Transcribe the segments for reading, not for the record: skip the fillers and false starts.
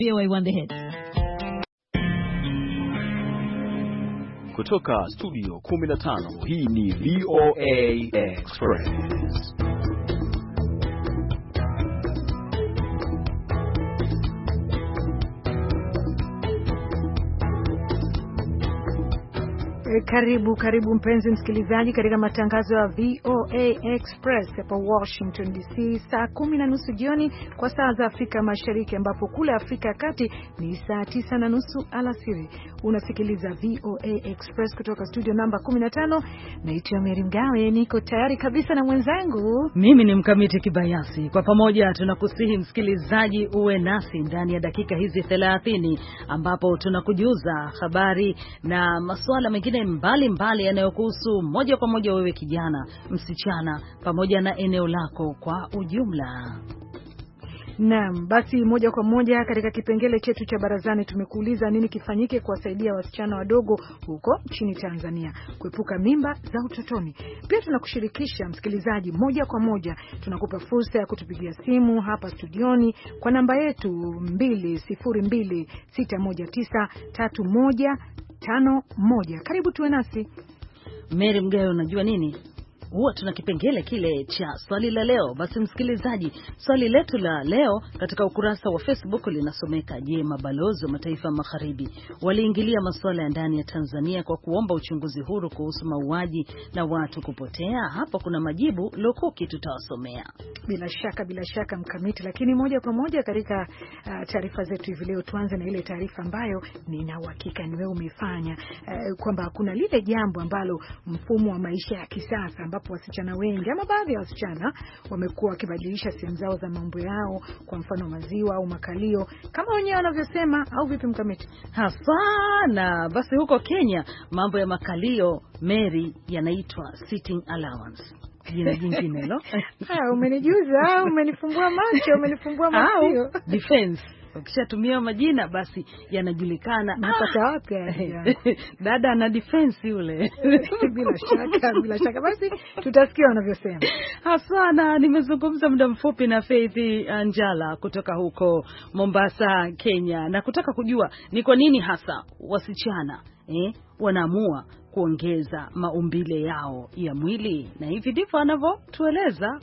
VOA One The Hit. Kutoka studio 15, hii ni VOA Express. Karibu mpenzi msikilizaji katika matangazo ya VOA Express hapa Washington DC, saa 10:30 jioni kwa saa za Afrika Mashariki, ambapo kule Afrika ya Kati ni saa 9:30 alasiri. Unasikiliza VOA Express kutoka studio namba 15. Naitwa Mary Mgawe, niko tayari kabisa na mwenzangu. Mimi ni Mkamiti Kibayasi. Kwa pamoja tunakusihi msikilizaji uwe nasi ndani ya dakika hizi 30 ambapo tunakujuza habari na masuala mengine mbalimbali yanayokuhusu moja kwa moja wewe kijana, msichana, pamoja na eneo lako kwa ujumla. Naam, basi moja kwa moja katika kipengele chetu cha barazani tumekuuliza nini kifanyike kuwasaidia wasichana wadogo huko nchini Tanzania kuepuka mimba za utotoni. Pia tunakushirikisha msikilizaji moja kwa moja, tunakupa fursa ya kutupigia simu hapa studioni kwa namba yetu 2026193151. Karibu tuwe nasi. Mary Mgawe, unajua nini? Huwa tuna kipengele kile cha swali la leo. Basi msikilizaji, swali letu la leo katika ukurasa wa Facebook linasomeka: je, mabalozi wa mataifa magharibi waliingilia masuala ya ndani ya Tanzania kwa kuomba uchunguzi huru kuhusu mauaji na watu kupotea? Hapo kuna majibu lukuki, tutawasomea. Bila shaka Mkamiti, lakini moja kwa moja katika taarifa zetu hivi leo tuanze na ile taarifa ambayo nina uhakika ni wewe umefanya, kwamba kuna lile jambo ambalo mfumo wa maisha ya kisasa ambapo wasichana wengi ama baadhi ya wasichana wamekuwa wakibadilisha sehemu zao za mambo yao, kwa mfano maziwa au makalio kama wenyewe wanavyosema, au vipi Mkamiti? Hapana, basi huko Kenya mambo ya makalio, Mary, yanaitwa sitting allowance. Jina jingine lo. Umenijuza, umenifumbua macho, umenifumbua macho. Defense. Ukishatumia majina basi yanajulikana. Napata wapi? Dada ana defense yule. Bila shaka basi tutasikia wanavyosema. Hasana, nimezungumza muda mfupi na Faith Anjala kutoka huko Mombasa, Kenya, na kutaka kujua ni kwa nini hasa wasichana wanaamua kuongeza maumbile yao ya mwili, na hivi ndivyo anavyotueleza.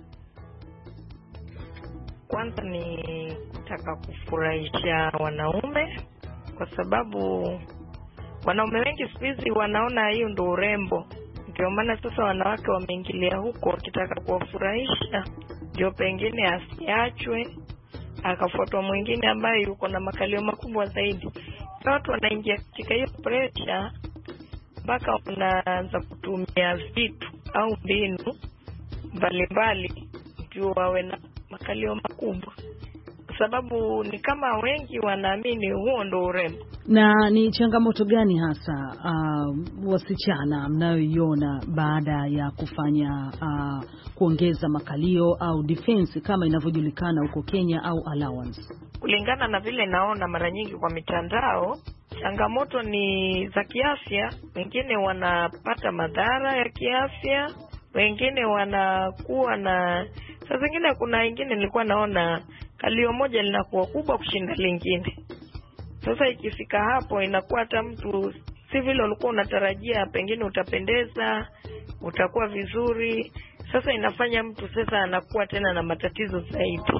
Kwanza ni kutaka kufurahisha wanaume, kwa sababu wanaume wengi siku hizi wanaona hiyo ndio urembo. Ndio maana sasa wanawake wameingilia huko wakitaka kuwafurahisha, ndio pengine asiachwe akafuatwa mwingine ambaye yuko na makalio makubwa zaidi. Sasa watu wanaingia katika hiyo pressure mpaka wanaanza kutumia vitu au mbinu mbalimbali ndio wawe na makalio makubwa, sababu ni kama wengi wanaamini huo ndo urembo. Na ni changamoto gani hasa wasichana mnayoiona baada ya kufanya kuongeza makalio au defense kama inavyojulikana huko Kenya, au allowance? Kulingana na vile naona mara nyingi kwa mitandao, changamoto ni za kiafya. Wengine wanapata madhara ya kiafya, wengine wanakuwa na, saa zingine kuna wengine nilikuwa naona kalio moja linakuwa kubwa kushinda lingine. Sasa ikifika hapo inakuwa hata mtu si vile ulikuwa unatarajia, pengine utapendeza, utakuwa vizuri. Sasa inafanya mtu sasa anakuwa tena na matatizo zaidi.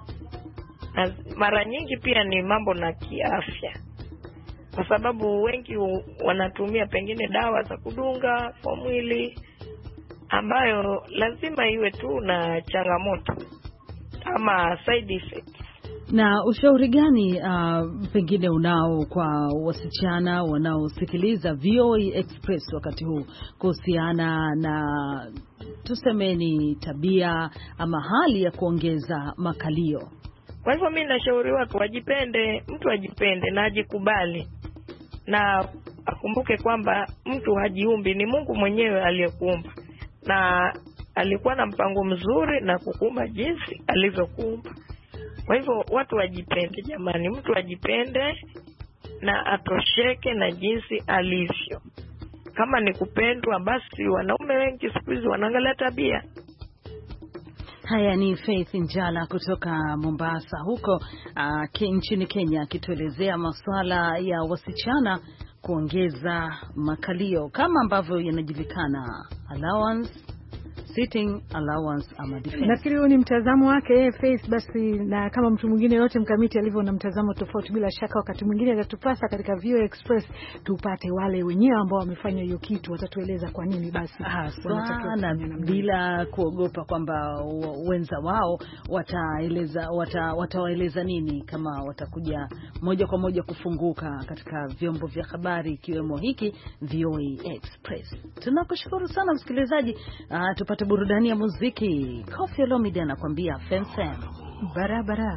Na mara nyingi pia ni mambo na kiafya, kwa sababu wengi wanatumia pengine dawa za kudunga kwa mwili, ambayo lazima iwe tu na changamoto ama side effects. Na ushauri gani pengine unao kwa wasichana wanaosikiliza VOA Express wakati huu kuhusiana na tusemeni tabia ama hali ya kuongeza makalio? Kwa hivyo mimi nashauri watu wajipende, mtu ajipende na ajikubali, na akumbuke kwamba mtu hajiumbi, ni Mungu mwenyewe aliyekuumba, na alikuwa na mpango mzuri na kukuumba jinsi alivyokuumba. Kwa hivyo watu wajipende jamani, mtu ajipende na atosheke na jinsi alivyo. Kama ni kupendwa, basi wanaume wengi siku hizi wanaangalia tabia. Haya ni Faith Njala kutoka Mombasa huko nchini Kenya, akituelezea masuala ya wasichana kuongeza makalio kama ambavyo yanajulikana, allowance, sitting allowance ama defense. Nafikiri huo ni mtazamo wake Faith. Basi na kama mtu mwingine yote mkamiti alivyo na mtazamo tofauti, bila shaka wakati mwingine atatupasa katika VOA Express tupate wale wenyewe ambao wamefanya hiyo kitu, watatueleza kwa nini basi sana, bila kuogopa kwamba wenza wao watawaeleza nini kama watakuja moja kwa moja kufunguka katika vyombo vya habari ikiwemo hiki VOA Express. Tunakushukuru sana msikilizaji. Tupate burudani ya muziki. Koffi Olomide anakuambia Fensen barabara.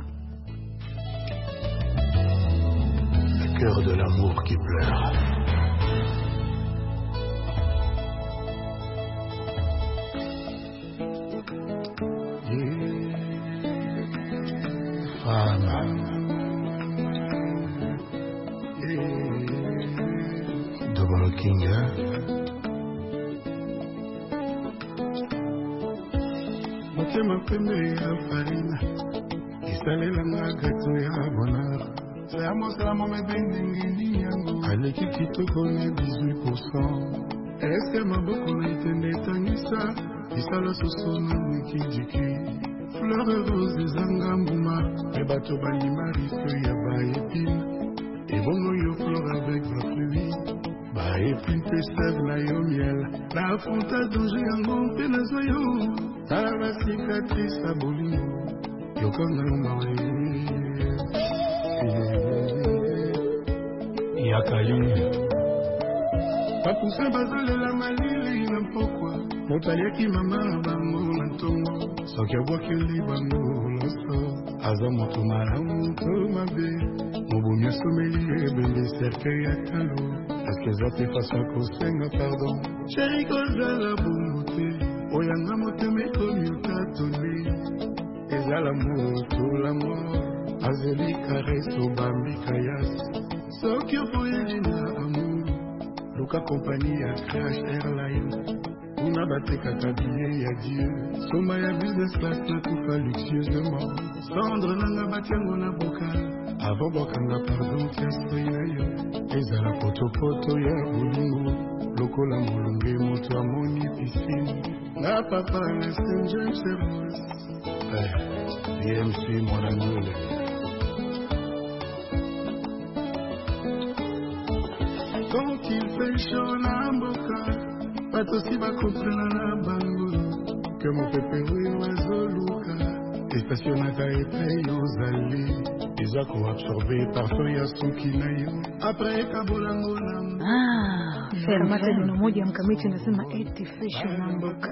Le cœur de l'amour qui pleure. Double King, Motema pembe ya farina isalela gato ya bonheur. Samo mebengi yangu aleki kitoko na 18%. Eske maboko na itende tangisa isala soso na mikijiki. Fleur rose zanga mbuma ebato balimari feuille ya baepine. Ebongo yo fleur avec va fruits. Baepine pe sève na yo miel. La fonta danger yango mpe na zoyo. Tala cicatrice a bolingo yokanga mawe Yakayuni Papusa bazolela malili na mpokwa Motaliaki mama bango na ntongo Soki abwakeli bango loso Aza moto malamu to mabe Mobomi asomeli ebende cercueil ya talo Aske eza te faso kosenga pardon Chéri kozala bongo te Oyanga motema ekomi otatoli Ezala moto la mort Azeli caresse obambi kayasi Soki ofoyeli na amour Luka kompani ya Crash Airline Una batekaka billet ya Dieu Soma ya business class na kufa luxueusement Cendre nanga batiango na bokal Avo bokanga pardon kiaso ya yo Ezala poto ya bolingo Lokola molonge moto amoni piscine Na papa na St. James Service DMC Monanole Quand il fait chaud na mboka Bato si ba comprena na bango Que mon pepe wazoluka Estationaka epe yozali Eza ko absorbe parfum ya suki na yo Après kabolango na Kamata jino moja mkamiti nasema artificial namboka.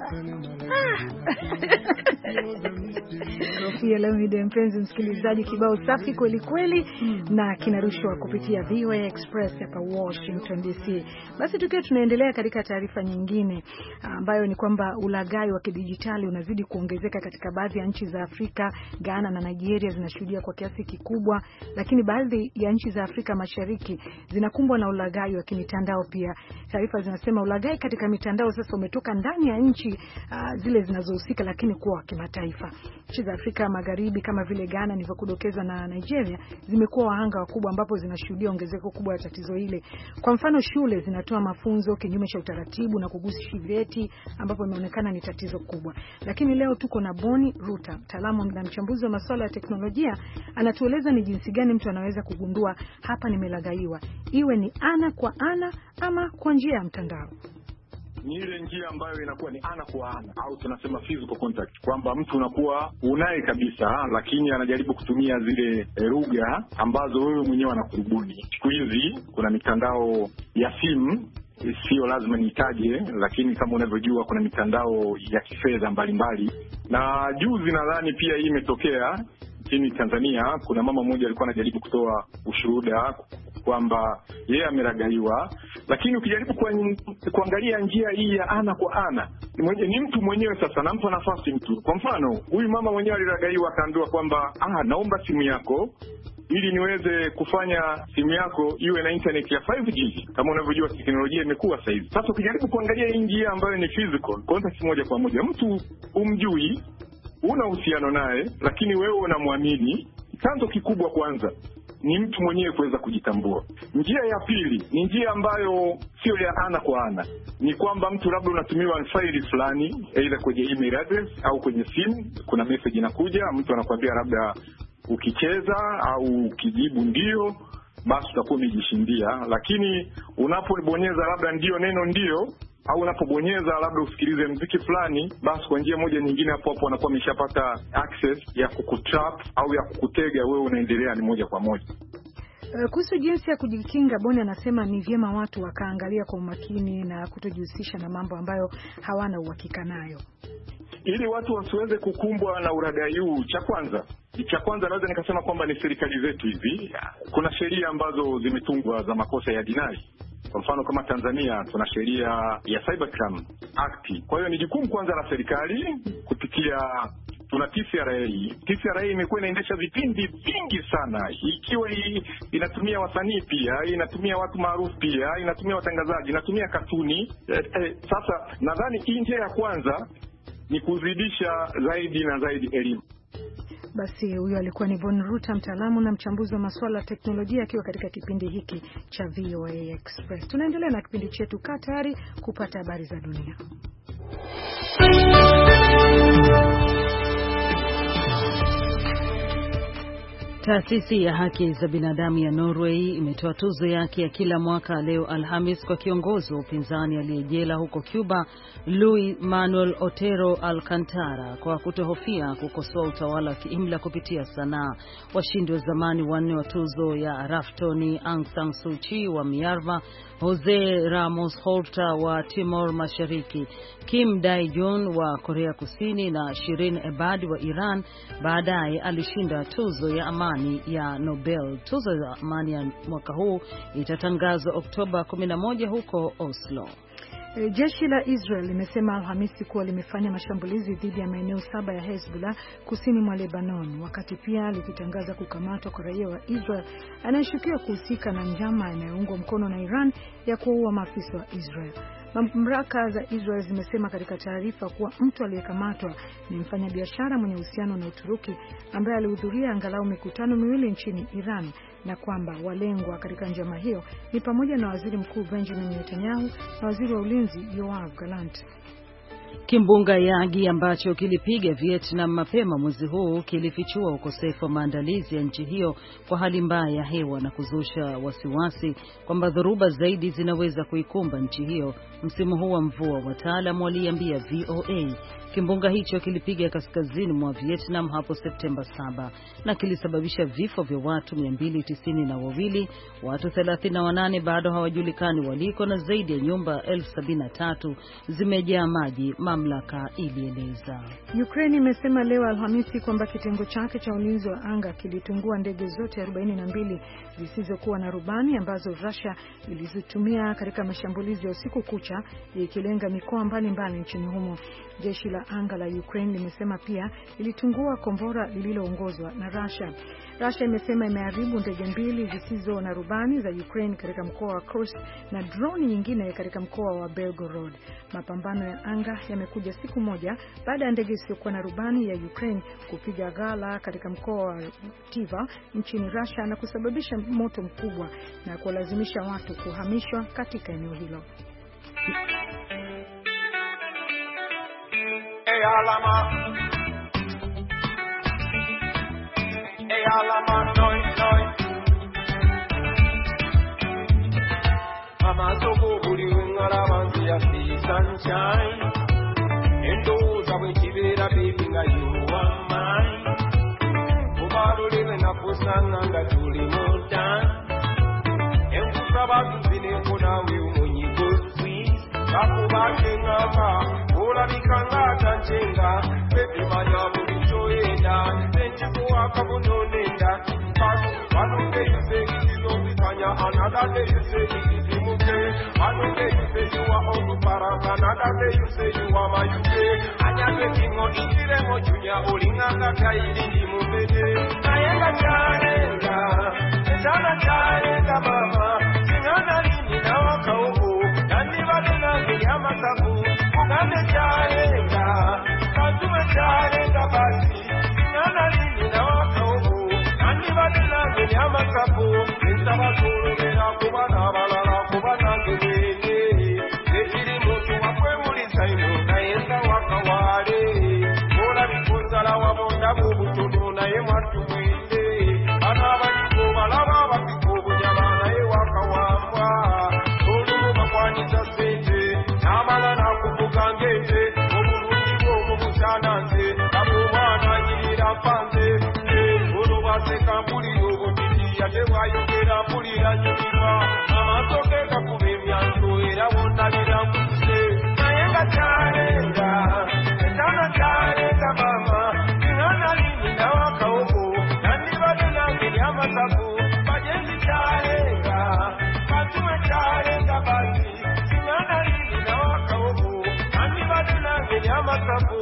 Koffi Olomide, mpenzi msikilizaji, kibao safi kweli kweli na kinarushwa kupitia VOA Express hapa Washington DC. Basi tukiwa tunaendelea katika taarifa nyingine ambayo ni kwamba ulaghai wa kidijitali unazidi kuongezeka katika baadhi ya nchi za Afrika. Ghana na Nigeria zinashuhudia kwa kiasi kikubwa, lakini baadhi ya nchi za Afrika Mashariki zinakumbwa na ulaghai wa kimitandao pia. Taarifa zinasema ulaghai katika mitandao sasa umetoka ndani ya nchi zile zinazohusika lakini kuwa kimataifa. Nchi za Afrika Magharibi kama vile Ghana nilivyokudokeza na Nigeria zimekuwa wahanga wakubwa ambapo zinashuhudia ongezeko kubwa la tatizo hile. Kwa mfano shule zinatoa mafunzo kinyume cha utaratibu na kugushi vyeti ambapo imeonekana ni tatizo kubwa. Lakini leo tuko na Boni Ruta, mtaalamu na mchambuzi wa masuala ya teknolojia, anatueleza ni jinsi gani mtu anaweza kugundua hapa nimelaghaiwa, iwe ni ana kwa ana ama kwa njia ya mtandao. Ni ile njia ambayo inakuwa ni ana kwa ana au tunasema physical contact, kwamba mtu unakuwa unaye kabisa lakini anajaribu kutumia zile lugha ambazo wewe mwenyewe anakurubuni. Siku hizi kuna mitandao ya simu, sio lazima nitaje, lakini kama unavyojua kuna mitandao ya kifedha mbalimbali. Na juzi nadhani pia hii imetokea nchini Tanzania. Kuna mama mmoja alikuwa anajaribu kutoa ushuhuda kwamba yeye amelaghaiwa, lakini ukijaribu kuangalia njia hii ya ana kwa ana, ni mtu mwenyewe sasa nampa nafasi mtu. Kwa mfano, huyu mama mwenyewe alilaghaiwa, akaambiwa kwamba naomba simu yako ili niweze kufanya simu yako iwe na internet ya 5G. Kama unavyojua teknolojia imekuwa sasa hivi. Sasa ukijaribu kuangalia hii njia ambayo ni physical contact moja kwa moja, mtu umjui, una uhusiano naye, lakini wewe unamwamini. Chanzo kikubwa kwanza ni mtu mwenyewe kuweza kujitambua. Njia ya pili ni njia ambayo sio ya ana kwa ana. Ni kwamba mtu labda unatumiwa faili fulani, aidha kwenye email address au kwenye simu, kuna message inakuja, mtu anakuambia labda ukicheza au ukijibu ndio, basi utakuwa umejishindia. Lakini unapobonyeza labda ndio neno ndio, au unapobonyeza labda usikilize muziki fulani, basi kwa njia moja nyingine hapo wanakuwa wameshapata access ya kukutrap au ya kukutega wewe unaendelea ni moja kwa moja. Kuhusu jinsi ya kujikinga, Boni anasema ni vyema watu wakaangalia kwa umakini na kutojihusisha na mambo ambayo hawana uhakika nayo. Ili watu wasiweze kukumbwa na ulaghai huu, cha kwanza naweza nikasema kwamba ni serikali zetu hizi. Kuna sheria ambazo zimetungwa za makosa ya jinai. Kwa mfano kama Tanzania tuna sheria ya Cybercrime Act. Kwa hiyo ni jukumu kwanza la serikali kupitia tuna TCRA. TCRA imekuwa inaendesha vipindi vingi sana, ikiwa inatumia wasanii pia, inatumia watu maarufu pia, inatumia watangazaji, inatumia katuni. Sasa nadhani hii njia ya kwanza ni kuzidisha zaidi na zaidi elimu. Basi huyo alikuwa ni Bon Ruta, mtaalamu na mchambuzi wa masuala ya teknolojia, akiwa katika kipindi hiki cha VOA Express. Tunaendelea na kipindi chetu, kaa tayari kupata habari za dunia. Taasisi ya haki za binadamu ya Norway imetoa tuzo yake ya kila mwaka leo Alhamis kwa kiongozi wa upinzani aliyejela huko Cuba, Luis Manuel Otero Alcantara, kwa kutohofia kukosoa utawala wa kiimla kupitia sanaa. Washindi wa zamani wanne wa tuzo ya Raftoni Aung San Suu Kyi wa Myanmar, Jose Ramos Horta wa Timor Mashariki, Kim Dae-jung wa Korea Kusini na Shirin Ebadi wa Iran baadaye alishinda tuzo ya amani ya Nobel. Tuzo ya amani ya mwaka huu itatangazwa Oktoba 11 huko Oslo. Jeshi la Israel limesema Alhamisi kuwa limefanya mashambulizi dhidi ya maeneo 7 ya Hezbollah kusini mwa Lebanon, wakati pia likitangaza kukamatwa kwa raia wa Israel anayeshukiwa kuhusika na njama inayoungwa mkono na Iran ya kuua maafisa wa Israel. Mamlaka za Israel zimesema katika taarifa kuwa mtu aliyekamatwa ni mfanyabiashara mwenye uhusiano na Uturuki ambaye alihudhuria angalau mikutano miwili nchini Iran, na kwamba walengwa katika njama hiyo ni pamoja na Waziri Mkuu Benjamin Netanyahu na Waziri wa Ulinzi Yoav Gallant. Kimbunga Yagi ambacho kilipiga Vietnam mapema mwezi huu kilifichua ukosefu wa maandalizi ya nchi hiyo kwa hali mbaya ya hewa na kuzusha wasiwasi kwamba dhoruba zaidi zinaweza kuikumba nchi hiyo msimu huu wa mvua. Wataalamu waliambia VOA kimbunga hicho kilipiga kaskazini mwa Vietnam hapo Septemba 7 na kilisababisha vifo vya watu 292, watu 38 bado hawajulikani waliko na zaidi ya nyumba 73 zimejaa maji, mamlaka ilieleza. Ukraine imesema leo Alhamisi kwamba kitengo chake cha ulinzi wa anga kilitungua ndege zote 42 zisizokuwa na rubani ambazo Russia ilizitumia katika mashambulizi ya usiku kucha ikilenga mikoa mbalimbali nchini humo. Jeshi la anga la Ukraine limesema pia ilitungua kombora lililoongozwa na Russia. Russia imesema imeharibu ndege 2 zisizo na rubani za Ukraine katika mkoa wa Kursk na drone nyingine katika mkoa wa Belgorod. Mapambano ya anga yamekuja siku moja baada ya ndege isiyokuwa na rubani ya Ukraine kupiga ghala katika mkoa wa Tiva nchini Russia na kusababisha moto mkubwa na kuwalazimisha watu kuhamishwa katika eneo hilo. Alama noi Mama soko buri ngara banzi ya sunshine endo zawe kibera baby nga you are mine Ubaru live na kusanga nga tuli mutan Enkusaba zine kuna we umonyi gozwi Kakubake ngaka Ola bikanga tanchenga Pepe manya bulichoenda Nenchikuwa kabunonenda Kasu one day you say it is Obikanya Another day you say it is Imuke One day you say you are Oduparanga Another day you say you are Mayuke Anyake kingo ichiremo Junya ulinganga kaili mubede Nayenga chanenga Nana chanenga mama Singana lini na waka uko Nani baduna kiyama sabu Kane charenga, katume charenga basi amasafu entabasolera kubana balala kubana ngwene ekiri muntu wakwemulisa ino nayenga wakawale ola bikozala wabonda bubutono naye mwatu mwende anabaliko balaba bakiko bunyama naye wakawambwa olumu bakwanyiza sente namala nakuvuga ngente obulungi bw'omubusananze abomwana nyirira fanze olubaseka mpulira obubiri yate bwayogera mpulira nyumirwa amaaso ge gakuba emyanso era wondabira nkuse naye nga kyalenga etana kyalenga mama ingana lini nawakawogo nandibadde nange lyamasafu bajenzi kyalenga batume kyalenga basi ingana lini nawakawogo nandibadde nange lyamasafu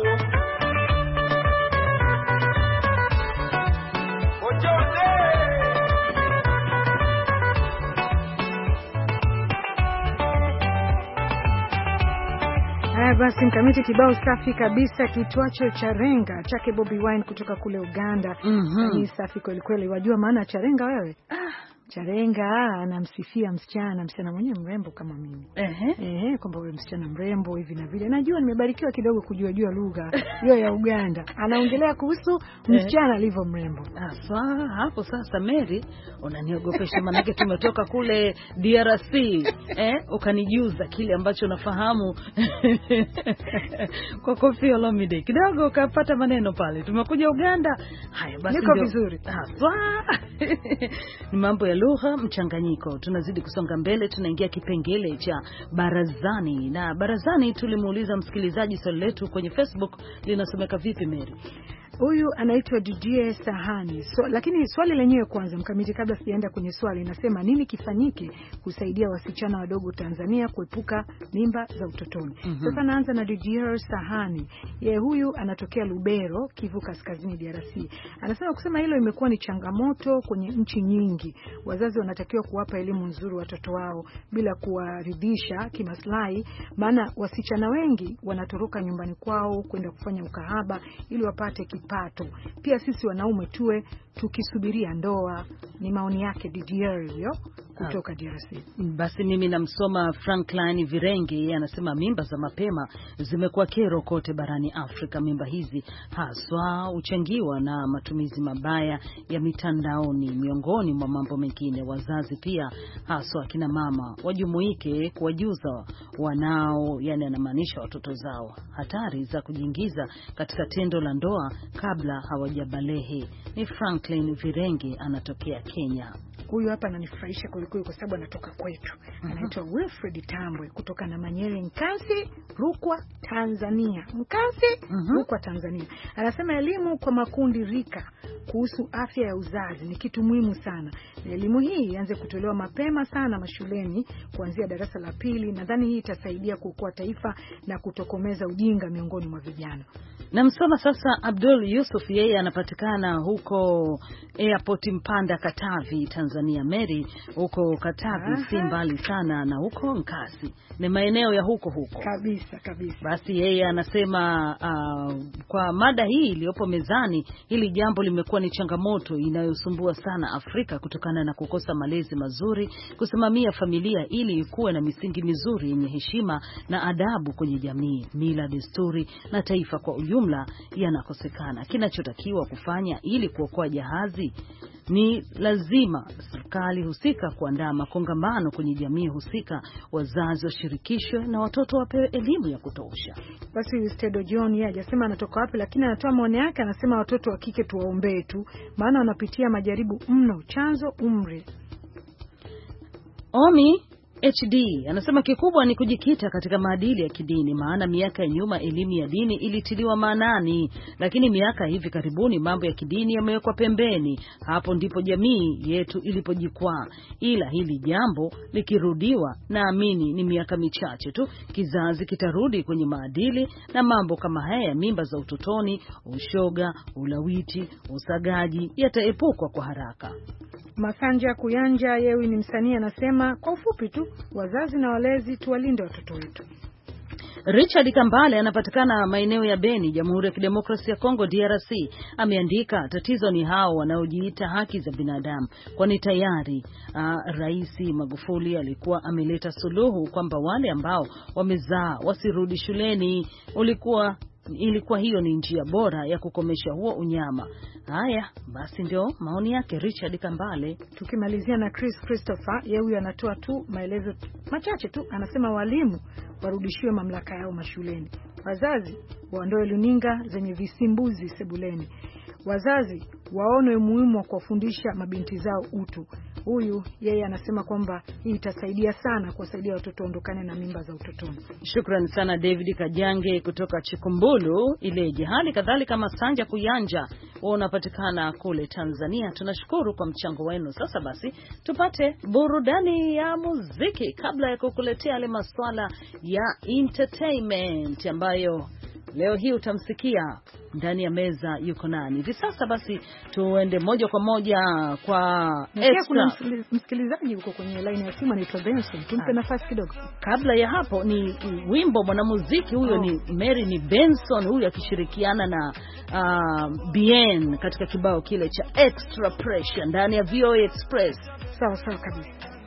Basi mkamiti kibao safi kabisa kitwacho Charenga chake Bobby Wine kutoka kule Uganda. Ni safi kweli kweli. Wajua maana Charenga wewe? Charenga anamsifia msichana mwenyewe mrembo kama mimi. Kwamba wewe msichana mrembo hivi na vile. Najua nimebarikiwa kidogo kujua lugha hiyo ya Uganda. Anaongelea kuhusu msichana alivyo mrembo. Hapo sasa Mary unaniogopesha manake tumetoka kule DRC. Ukanijuza kile ambacho nafahamu. Kwa Koffi Olomide kidogo ukapata maneno pale. Tumekuja Uganda. Haya basi niko vizuri. Ni mambo ya lugha mchanganyiko. Tunazidi kusonga mbele, tunaingia kipengele cha barazani. Na barazani tulimuuliza msikilizaji swali letu kwenye Facebook linasomeka vipi Mary? Huyu anaitwa DJ Sahani. Lakini swali lenyewe kwanza mkamiti, kabla sijaenda kwenye swali, inasema nini kifanyike kusaidia wasichana wadogo Tanzania kuepuka mimba za utotoni? Sasa naanza na DJ Sahani. Huyu anatokea Lubero, Kivu Kaskazini, DRC. Anasema kusema hilo imekuwa ni changamoto kwenye nchi nyingi. Wazazi wanatakiwa kuwapa elimu nzuri watoto wao bila kuwaridhisha kimaslahi, maana wasichana wengi wanatoroka nyumbani kwao kwenda kufanya ukahaba ili wapate kipato. Pia sisi wanaume tuwe tukisubiria ndoa. Ni maoni yake DDR hiyo kutoka DRC. Basi mimi namsoma Franklin Virenge, yeye anasema mimba za mapema zimekuwa kero kote barani Afrika. Mimba hizi haswa uchangiwa na matumizi mabaya ya mitandaoni miongoni mwa mambo mengine. Wazazi pia haswa kina mama wajumuike kuwajuza wanao, yani anamaanisha watoto zao, hatari za kujiingiza katika tendo la ndoa kabla hawajabalehe. Ni Franklin Virenge, anatokea Kenya. Huyu hapa ananifurahisha kwa sababu anatoka kwetu. Anaitwa Wilfred Tambwe kutoka na Manyere, Nkasi, Rukwa, Tanzania. Rukwa, Tanzania. Anasema elimu kwa makundi rika kuhusu afya ya uzazi ni kitu muhimu sana. Na elimu hii ianze kutolewa mapema sana mashuleni kuanzia darasa la 2. Nadhani hii itasaidia kuokoa taifa na kutokomeza ujinga miongoni mwa vijana. Namsoma sasa Abdul Yusuf, yeye anapatikana huko Airport Mpanda, Katavi, Tanzania. Mary, huko Katavi si mbali sana na huko Nkasi, ni maeneo ya huko kabisa. Basi yeye anasema kwa mada hii iliyopo mezani, hili jambo limekuwa ni changamoto inayosumbua sana Afrika kutokana na kukosa malezi mazuri, kusimamia familia ili ikuwe na misingi mizuri yenye heshima na adabu kwenye jamii. Mila, desturi na taifa kwa ujumla yanakosekana. Kinachotakiwa kufanya ili kuokoa jahazi ni lazima serikali husika kuandaa makongamano kwenye jamii husika, wazazi washirikishwe na watoto wapewe elimu ya kutosha. Basi Stedo John yeye hajasema anatoka wapi, lakini anatoa maoni yake. Anasema watoto wa kike tuwaombee tu, maana wanapitia majaribu mno, chanzo umri. Omi HD anasema kikubwa ni kujikita katika maadili ya kidini, maana miaka ya nyuma elimu ya dini ilitiliwa maanani, lakini miaka hivi karibuni mambo ya kidini yamewekwa pembeni. Hapo ndipo jamii yetu ilipojikwaa. Ila hili jambo likirudiwa, naamini ni miaka michache tu kizazi kitarudi kwenye maadili, na mambo kama haya, mimba za utotoni, ushoga, ulawiti, usagaji yataepukwa kwa haraka. Masanja Kuyanja yewe ni msanii, anasema kwa ufupi tu, wazazi na walezi tuwalinde watoto wetu. Richard Kambale anapatikana maeneo ya Beni, Jamhuri ya Kidemokrasia ya Kongo DRC. Ameandika tatizo ni hao wanaojiita haki za binadamu, kwani tayari Rais Magufuli alikuwa ameleta suluhu kwamba wale ambao wamezaa wasirudi shuleni. Ilikuwa hiyo ni njia bora ya kukomesha huo unyama. Haya basi, ndio maoni yake Richard Kambale. Tukimalizia na Chris Christopher, yeye huyu anatoa tu maelezo machache tu. Anasema walimu warudishiwe mamlaka yao mashuleni, wazazi waondoe luninga zenye visimbuzi sebuleni, wazazi waone umuhimu wa kuwafundisha mabinti zao utu. Huyu yeye anasema kwamba hii itasaidia sana kuwasaidia watoto ondokane na mimba za utotoni. Shukrani sana David Kajange kutoka Chikumbulu Ileje. Hali kadhalika Masanja Kuyanja, unapatikana kule Tanzania. Tunashukuru kwa mchango wenu. Sasa basi tupate burudani ya muziki kabla ya kukuletea yale masuala ya entertainment ambayo leo hii utamsikia ndani ya meza yuko nani. Hivi sasa basi tuende moja kwa moja kwa Extra. Kuna msikilizaji yuko kwenye line ya simu anaitwa Benson. Tumpe nafasi kidogo. Kabla ya hapo ni wimbo mwanamuziki huyo ni Mary ni Benson, huyo akishirikiana na Bien katika kibao kile cha Extra Pressure ndani ya VOA Express. Sawa sawa kabisa.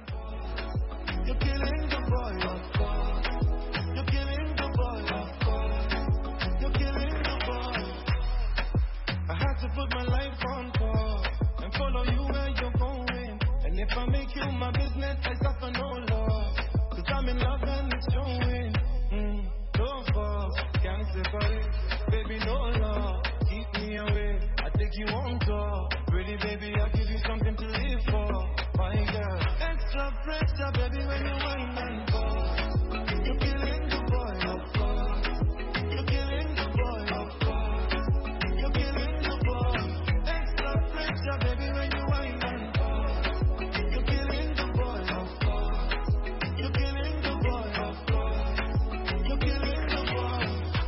Put my life on pause and follow you where you're going. And if I make you my business, I suffer no loss. Cause I'm in love and it's showing. Don't fall, can't separate. Baby, no law, keep me away. I take you on tour. Pretty baby, I'll give you something to live for. My girl, extra pressure, baby, when you whine and fall. You're killing the boy, of course. You're killing the boy, of course. You're killing the boy. Extra pressure, baby, when you whine and fall. You're killing the boy, of course. You're killing the boy, of course. You're killing the boy.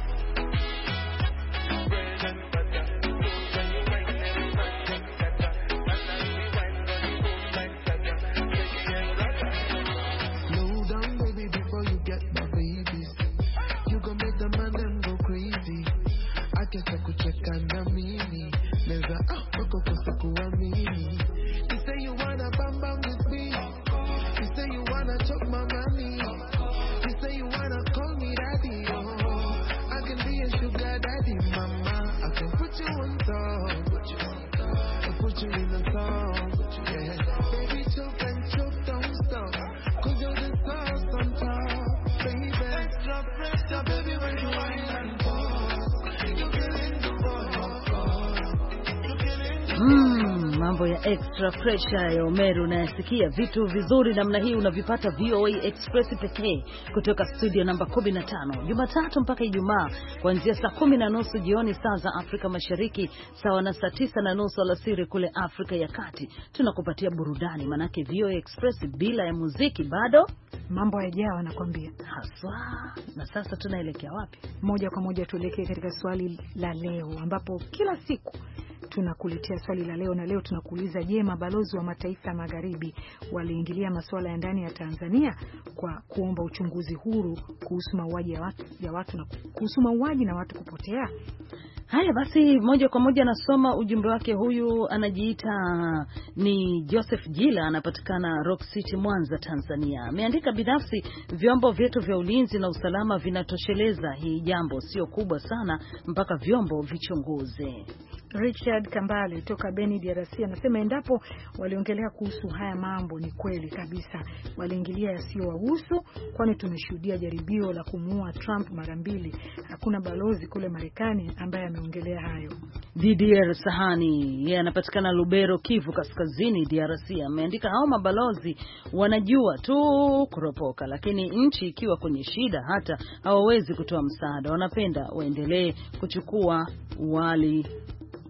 Bread and butter, toast and you whine and butter, butter. And you whine and you go like butter, baby and butter. Slow down, baby, before you get my babies. You gon' make the man them go crazy. I guess I could check on the mini. Neza, boko kusaku wa mini. You say you wanna bam bam with me. You say you wanna chop my money. You say you wanna call me daddy. Oh, I can be a sugar daddy, mama. I can put you on top. I put you in the song. Yeah, baby, choke and choke, don't stop. Cause you're the sauce on top. Baby, extra pressure, baby, when you whine and fall. You're killing the boy. You're killing the Mambo ya Extra Pressure ya Omeru unayasikia. Vitu vizuri namna hii unavipata VOA Express pekee kutoka studio namba 15 Jumatatu mpaka Ijumaa kuanzia saa 10:30 jioni saa za Afrika Mashariki, sawa na saa 9:30 alasiri kule Afrika ya Kati. Tunakupatia burudani, manake VOA Express bila ya muziki bado mambo hayajawa, nakwambia haswa. Na sasa tunaelekea wapi? Moja kwa moja tuelekee katika swali la leo, ambapo kila siku tunakuletea swali la leo, na leo tunakuuliza, je, mabalozi wa mataifa ya magharibi waliingilia masuala ya ndani ya Tanzania kwa kuomba uchunguzi huru kuhusu mauaji ya watu na kuhusu mauaji na watu kupotea? Haya basi, moja kwa moja nasoma ujumbe wake. Huyu anajiita ni Joseph Jila, anapatikana Rock City, Mwanza, Tanzania. Ameandika, binafsi vyombo vyetu vya ulinzi na usalama vinatosheleza, hii jambo sio kubwa sana mpaka vyombo vichunguze. Richard Kambale toka Beni DRC anasema endapo waliongelea kuhusu haya mambo ni kweli kabisa, waliingilia yasiyowahusu, kwani tumeshuhudia jaribio la kumuua Trump mara 2. Hakuna balozi kule Marekani ambaye ameongelea hayo. Didier Sahani, yeye anapatikana Lubero, Kivu Kaskazini, DRC, ameandika, hao mabalozi wanajua tu kuropoka, lakini nchi ikiwa kwenye shida hata hawawezi kutoa msaada, wanapenda waendelee kuchukua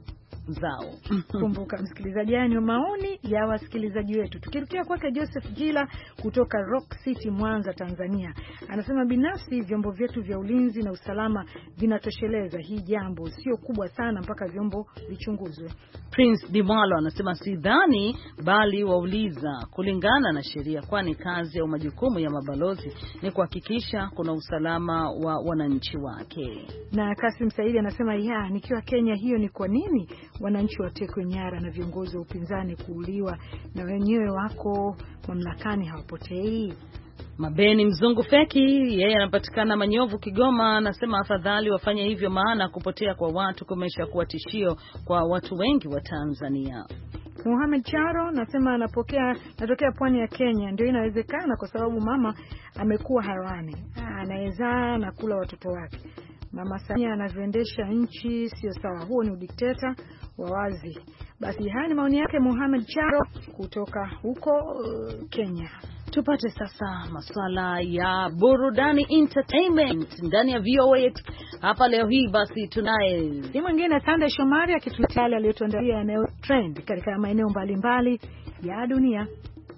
zao. Kumbuka msikilizaji, ni maoni ya wasikilizaji wetu. Tukirukia kwake Joseph Gila kutoka Rock City, Mwanza, Tanzania. Anasema binafsi vyombo vyetu vya ulinzi na usalama vinatosheleza, hii jambo sio kubwa sana mpaka vyombo vichunguzwe. Prince Dimwalo anasema sidhani, bali wauliza kulingana na sheria, kwani kazi au majukumu ya mabalozi ni kuhakikisha kuna usalama wa wananchi wake. Na Kasim Saidi anasema nikiwa Kenya, hiyo ni kwa nini wananchi watekwe nyara na viongozi wa upinzani kuuliwa na wenyewe wako mamlakani hawapotei? Mabeni Mzungu Feki, yeye anapatikana Manyovu, Kigoma, anasema afadhali wafanye hivyo, maana kupotea kwa watu kumesha kuwa tishio kwa watu wengi wa Tanzania. Mohamed Charo anasema natokea pwani ya Kenya, ndio inawezekana kwa sababu mama amekuwa harani, anaweza na kula watoto wake. Mama Samia anavyoendesha nchi sio sawa, huo ni udikteta wa wazi. Basi haya ni maoni yake Mohamed Charo kutoka huko Kenya. Tupate sasa masuala ya burudani, entertainment ndani ya VOA hapa leo hii. Basi tunaye si mwingine Sunday Shomari akituletea yale aliyotuandalia yanayo trend katika maeneo mbalimbali ya dunia.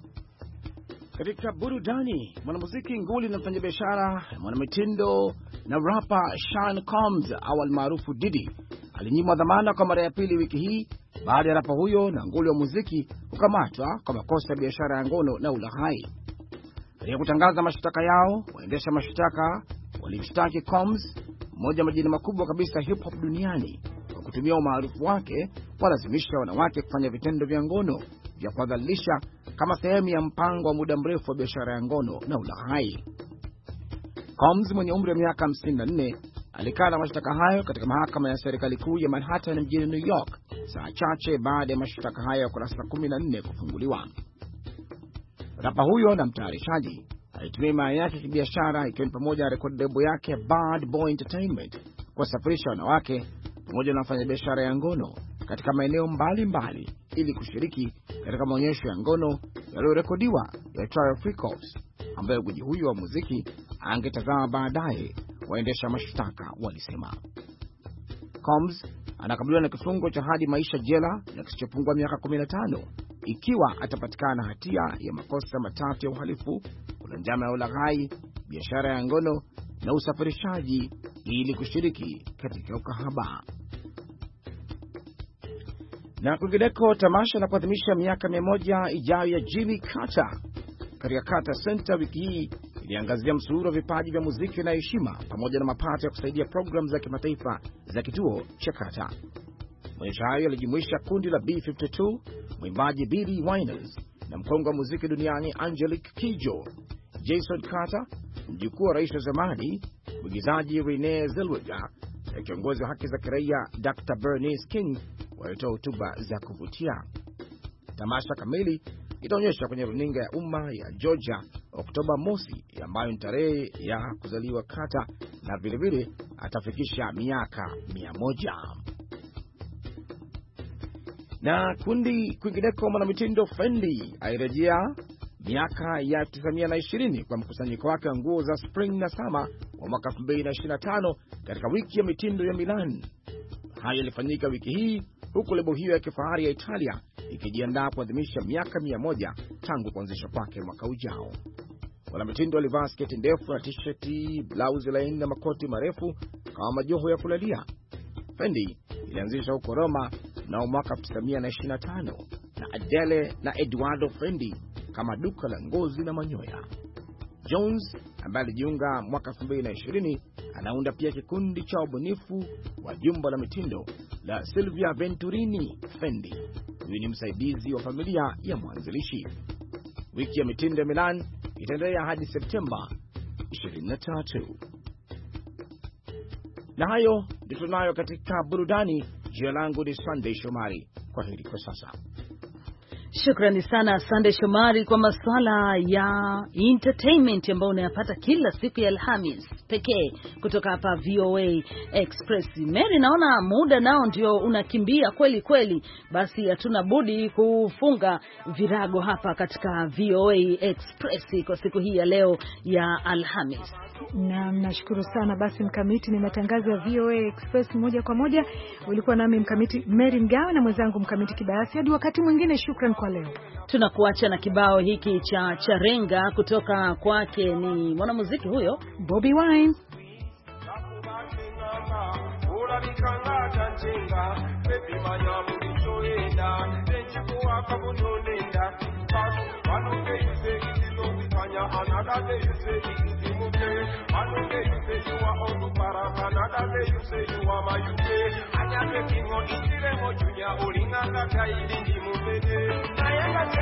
Katika burudani, mwanamuziki nguli na mfanyabiashara, mwanamitindo na rapper Sean Combs au almaarufu Diddy alinyimwa dhamana kwa mara ya pili wiki hii baada ya rapa huyo na nguli wa muziki kukamatwa kwa makosa ya biashara ya ngono na ulaghai. Katika kutangaza mashtaka yao, waendesha mashtaka walimshtaki Combs, mmoja majina makubwa kabisa hip hop duniani, kwa kutumia umaarufu wake kuwalazimisha wanawake kufanya vitendo vya ngono vya kuwadhalilisha kama sehemu ya mpango wa muda mrefu wa biashara ya ngono na ulaghai. Combs mwenye umri wa miaka 54 alikana mashtaka hayo katika mahakama ya serikali kuu ya Manhattan mjini New York saa chache baada ya mashtaka hayo ya kurasa 14 kufunguliwa. Rapa huyo na mtayarishaji alitumia imani yake kibiashara, ikiwa ni pamoja na rekodi lebo yake Bad Boy Entertainment, kuwasafirisha wanawake pamoja na wafanyabiashara ya ngono katika maeneo mbalimbali ili kushiriki katika maonyesho ya ngono yaliyorekodiwa ya Trial Free Course, ambayo gwiji huyo wa muziki angetazama baadaye, waendesha mashtaka walisema. Combs anakabiliwa na kifungo cha hadi maisha jela na kisichopungua miaka 15 ikiwa atapatikana hatia ya makosa matatu ya uhalifu: kula njama ya ulaghai, biashara ya ngono na usafirishaji ili kushiriki katika ukahaba. Na kwingineko, tamasha la kuadhimisha miaka 100 ijayo ya Jimmy Carter katika Carter Center wiki hii iliangazia msururu wa vipaji vya muziki na heshima pamoja na mapato ya kusaidia programu za kimataifa za kituo cha Carter. Maonyesho hayo yalijumuisha kundi la B-52, mwimbaji Billy Winers na mkongwe wa muziki duniani Angelique Kidjo. Jason Carter, mjukuu wa rais wa zamani, mwigizaji Renee Zellweger na kiongozi wa haki za kiraia Dr. Bernice King walitoa hotuba za kuvutia. Tamasha kamili itaonyeshwa kwenye runinga ya umma ya Georgia Oktoba mosi, ambayo ni tarehe ya kuzaliwa Carter, na vilevile atafikisha miaka 100. Na kwingineko, mwanamitindo Fendi airejea miaka ya 1920 kwa mkusanyiko wake wa nguo za spring na summer wa mwaka 2025 katika wiki ya mitindo ya Milan. Haya yalifanyika wiki hii huku lebo hiyo ya kifahari ya Italia ikijiandaa kuadhimisha miaka 100 tangu kuanzishwa kwake mwaka ujao. Wanamitindo walivaa sketi ndefu na t-shirti, blouse laini na makoti marefu kama majoho ya kulalia. Fendi ilianzishwa huko Roma na mwaka 1925 na Adele na Eduardo Fendi kama duka la ngozi na manyoya. Jones, ambaye alijiunga mwaka 2020, anaunda pia kikundi cha ubunifu wa jumba la mitindo la Silvia Venturini Fendi. Huyu ni msaidizi wa familia ya mwanzilishi. Wiki ya mitindo ya Milan itaendelea hadi Septemba 23. Na hayo ndio tunayo katika burudani. Jina langu ni Sunday Shomari. Kwa heri kwa sasa. Shukrani sana Sunday Shomari kwa masuala ya entertainment ambayo unayapata kila siku ya Alhamis pekee kutoka hapa VOA Express. Mary, naona muda nao ndio unakimbia kweli kweli, basi hatuna budi kufunga virago hapa katika VOA Express kwa siku hii ya leo ya Alhamis. Na nashukuru sana. Basi Mkamiti, ni matangazo ya VOA Express moja kwa moja. Ulikuwa nami Mkamiti Mary Mgawe na mwenzangu Mkamiti Kibayasi. Hadi wakati mwingine, shukran kwa leo. Tunakuacha na kibao hiki cha Charenga kutoka kwake ni mwanamuziki huyo Bobby Wine. Another day you say it is One day you say you are on the para, another day you say you are my UK. Anya making on Ichiremo Junior, Oringa Kai, Lindi Mubede.